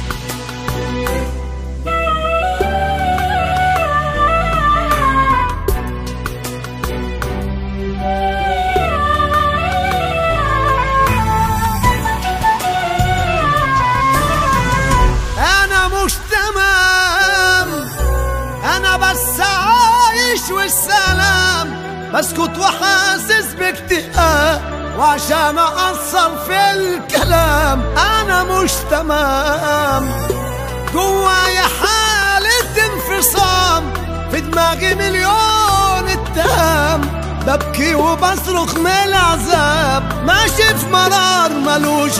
والسلام بسكت وحاسس باكتئاب، وعشان اقصر في الكلام انا مش تمام. جوايا حالة انفصام، في دماغي مليون اتهام، ببكي وبصرخ من العذاب، ماشي في مرار ملوش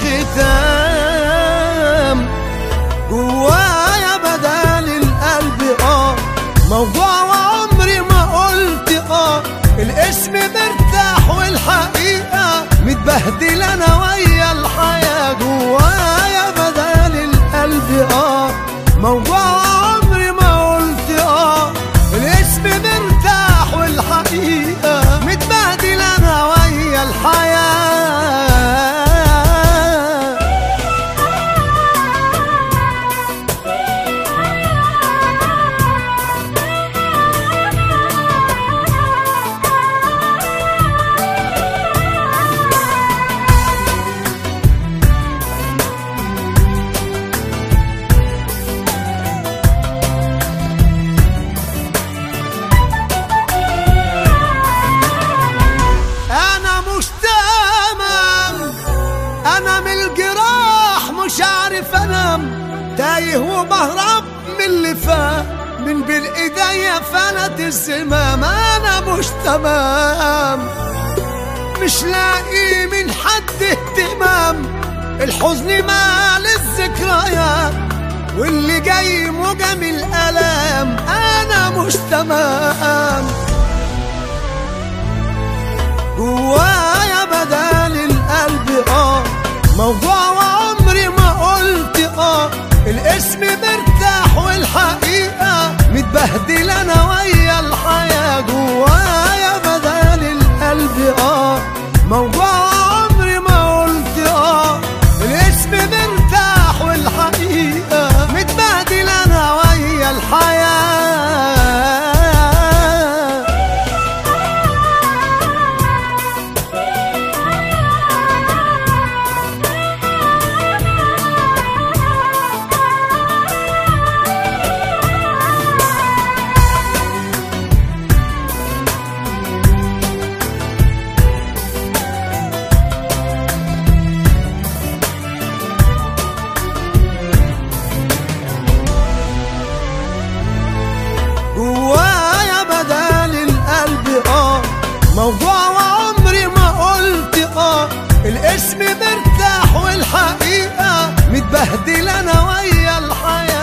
ختام. جوايا بدال القلب موجوع وعمري ما قلت الاسم مرتاح والحقيقة متبهدل انا ويا الحياة. جوايا بدال القلب موجوع وعمري ما قلت الاسم مرتاح والحقيقة متبهدل انا ويا الحياة. مش عارف انام، تايه وبهرب من اللي فات، من بين ايديا فلت الزمام. انا مش تمام، مش لاقي من حد اهتمام، الحزن مال الذكريات، واللي جاي موجم الالام. انا مش تمام. جوايا بدال القلب موجوع وعمري ما قلت الاسم مرتاح والحقيقة متبهدل انا ويا الحياة. جوايا بدال القلب موجوع وعمري ما قلت الاسم مرتاح والحقيقة متبهدل انا ويا الحياة. جوايا بدال القلب موجوع وعمري ما قلت الاسم مرتاح والحقيقة متبهدل انا ويا الحياة.